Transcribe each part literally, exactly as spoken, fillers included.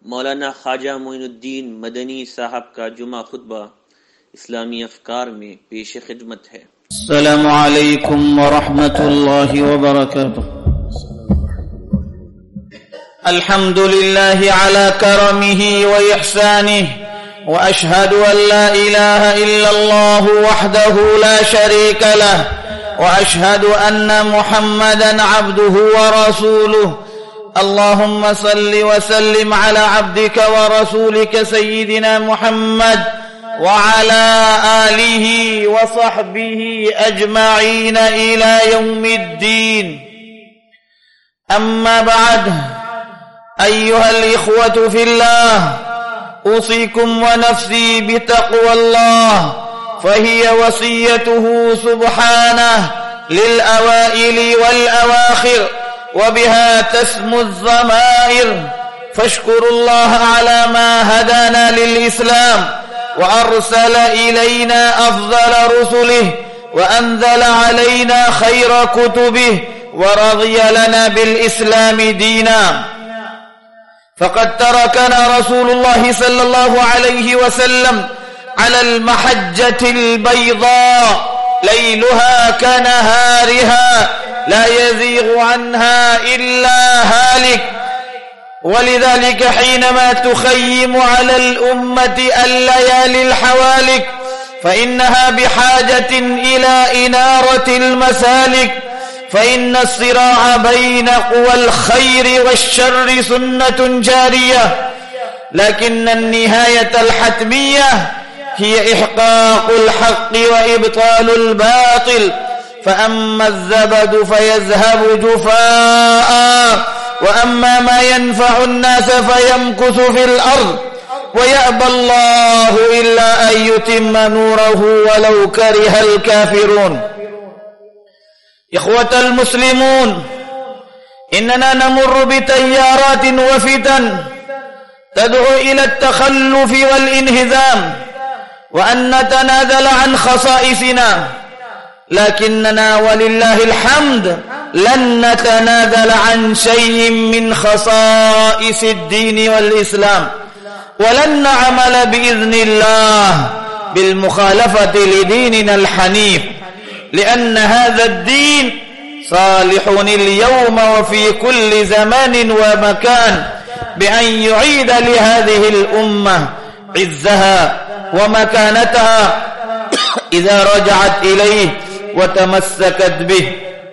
मौलाना ख्वाजा मोइनुद्दीन मदनी साहब का जुमा खुतबा इस्लामी अफकार में पेश खिदमत है। अस्सलामु अलैकुम व रहमतुल्लाहि व बरकातुहू। अल्हम्दुलिल्लाहि अला करमिही व इहसानिही व अशहदु अन ला इलाहा इल्लल्लाह वहदहु ला शरीका लह व अशहदु अन्ना मुहम्मदन अब्दुहु व रसूलुहु। اللهم صل وسلم على عبدك ورسولك سيدنا محمد وعلى آله وصحبه أجمعين إلى يوم الدين. أما بعد، أيها الإخوة في الله، أوصيكم ونفسي بتقوى الله، فهي وصيته سبحانه للأوائل والأواخر، وبها تسمو الضمائر. فاشكروا الله على ما هدانا للإسلام وأرسل إلينا أفضل رسله وأنزل علينا خير كتبه ورضي لنا بالإسلام دينا. فقد تركنا رسول الله صلى الله عليه وسلم على المحجة البيضاء ليلها كنهارها لا يزيغ عنها إلا هالك. ولذلك حينما تخيم على الأمة الليالي الحوالك فإنها بحاجة إلى إنارة المسالك، فإن الصراع بين قوى الخير والشر سنة جارية، لكن النهاية الحتمية هي إحقاق الحق وإبطال الباطل. فأما الزبد فيذهب جفاء، وأما ما ينفع الناس فيمكث في الأرض، ويأبى الله إلا أن يتم نوره ولو كره الكافرون. إخوة المسلمون، إننا نمر بتيارات وفتن تدعو إلى التخلف والانهزام وأن نتنازل عن خصائصنا، لكننا ولله الحمد لن نتنازل عن شيء من خصائص الدين والإسلام، ولن نعمل بإذن الله بالمخالفة لديننا الحنيف، لأن هذا الدين صالح اليوم وفي كل زمان ومكان بأن يعيد لهذه الأمة عزها ومكانتها إذا رجعت إليه وتمسكت به.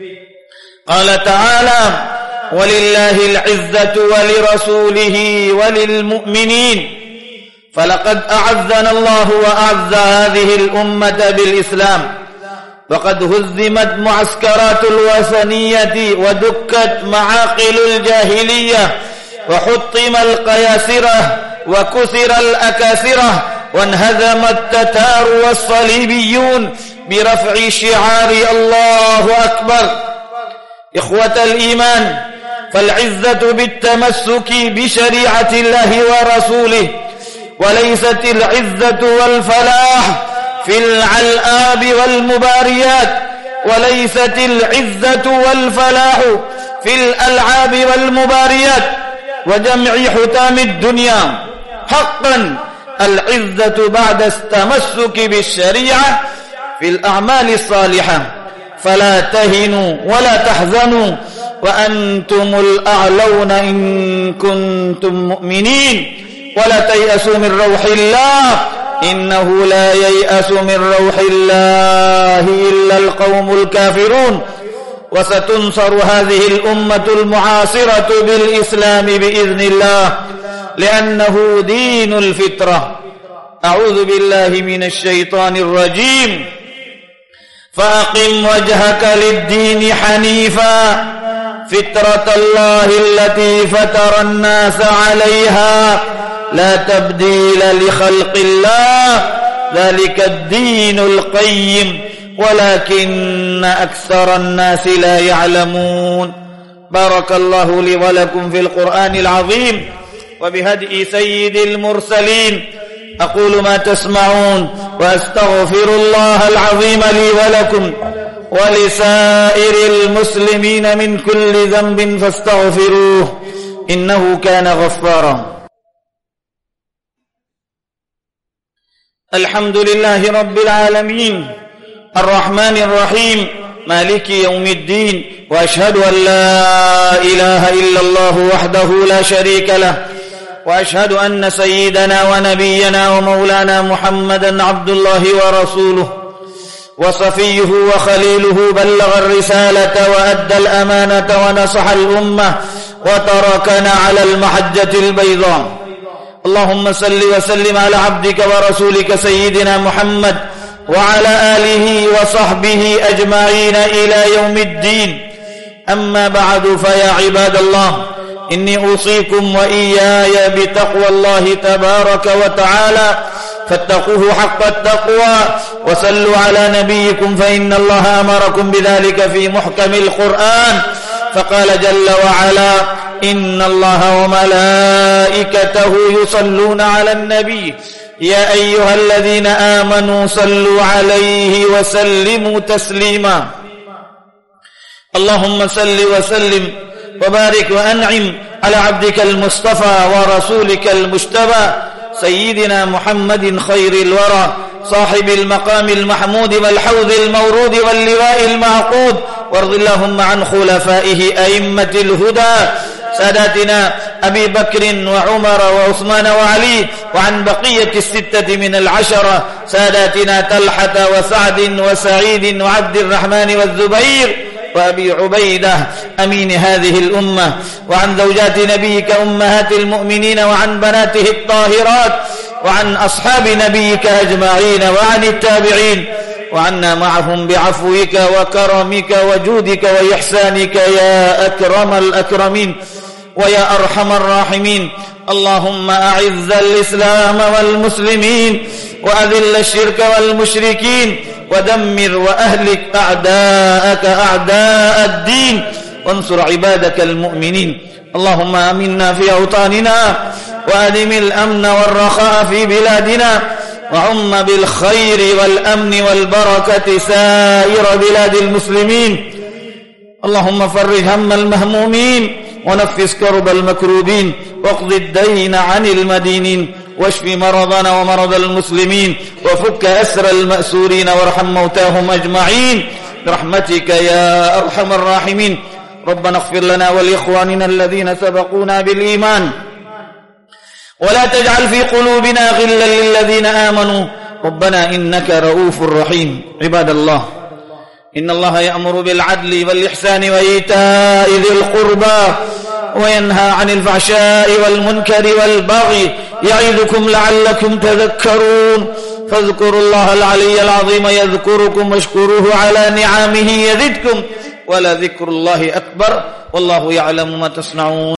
قال تعالى: ولله العزة ولرسوله وللمؤمنين. فلقد أعزنا الله وأعز هذه الأمة بالإسلام، وقد هزمت معسكرات الوثنية ودكت معاقل الجاهلية وحطم القياسرة وكسر الأكاسرة وانهزم التتار والصليبيون برفع شعار الله أكبر. إخوة الإيمان، فالعزة بالتمسك بشريعة الله ورسوله، وليست العزة والفلاح في الألعاب والمباريات، وليست العزة والفلاح في الألعاب والمباريات وجمع حتام الدنيا. حقا العزة بعد التمسك بالشريعة في الأعمال الصالحة. فلا تهنوا ولا تحزنوا وأنتم الأعلون إن كنتم مؤمنين، ولا تيأسوا من روح الله إنه لا ييأس من روح الله إلا القوم الكافرون. وستنصر هذه الأمة المعاصرة بالإسلام بإذن الله، لأنه دين الفطرة. أعوذ بالله من الشيطان الرجيم. فأقم وجهك للدين حنيفا فطرة الله التي فطر الناس عليها لا تبديل لخلق الله ذلك الدين القيم ولكن أكثر الناس لا يعلمون. بارك الله لي ولكم في القرآن العظيم وبهدي سيد المرسلين. أقول ما تسمعون وأستغفر الله العظيم لي ولكم ولسائر المسلمين من كل ذنب فاستغفروه إنه كان غفارا. الحمد لله رب العالمين الرحمن الرحيم مالك يوم الدين، وأشهد أن لا إله إلا الله وحده لا شريك له، وأشهد أن سيدنا ونبينا ومولانا محمدا عبد الله ورسوله وصفيه وخليله، بلغ الرسالة وأدى الأمانة ونصح الأمة وتركنا على المحجة البيضاء. اللهم صل وسلم على عبدك ورسولك سيدنا محمد وعلى آله وصحبه أجمعين إلى يوم الدين. أما بعد، فيا عباد الله، إني أوصيكم وإياي بتقوى الله تبارك وتعالى، فاتقوه حق التقوى وصلوا على نبيكم، فإن الله أمركم بذلك في محكم القرآن، فقال جل وعلا: إن الله وملائكته يصلون على النبي يا أيها الذين آمنوا صلوا عليه وسلموا تسليما. اللهم صل وسلم وبارك وأنعم على عبدك المصطفى ورسولك المجتبى سيدنا محمد خير الورى، صاحب المقام المحمود والحوض المورود واللواء المعقود، وارض اللهم عن خلفائه أئمة الهدى ساداتنا أبي بكر وعمر وعثمان وعلي، وعن بقية الستة من العشرة ساداتنا طلحة وسعد وسعيد وعبد الرحمن والزبير وأبي عبيدة أمين هذه الأمة، وعن زوجات نبيك أمهات المؤمنين، وعن بناته الطاهرات، وعن أصحاب نبيك أجمعين، وعن التابعين، وعنا معهم بعفوك وكرمك وجودك وإحسانك يا أكرم الأكرمين ويا أرحم الراحمين. اللهم أعز الإسلام والمسلمين، وأذل الشرك والمشركين، ودمر وأهلك أعداءك أعداء الدين، وانصر عبادك المؤمنين. اللهم آمنا في أوطاننا، وأدم الأمن والرخاء في بلادنا، وعم بالخير والأمن والبركة سائر بلاد المسلمين. اللهم فرج هم المهمومين، ونفس كرب المكروبين، واقض الدين عن المدينين، واشف مرضنا ومرض المسلمين، وفك أسر المأسورين، وارحم موتاهم أجمعين برحمتك يا أرحم الراحمين. ربنا اغفر لنا ولإخواننا الذين سبقونا بالإيمان، ولا تجعل في قلوبنا غلا للذين آمنوا ربنا إنك رؤوف رحيم. عباد الله، إن الله يأمر بالعدل والإحسان وإيتاء ذي القربى، وينهى عن الفحشاء والمنكر والبغي، يعظكم لعلكم تذكرون. فاذكروا الله العلي العظيم يذكركم، واشكروه على نعمه يزدكم، ولذكر الله أكبر، والله يعلم ما تصنعون.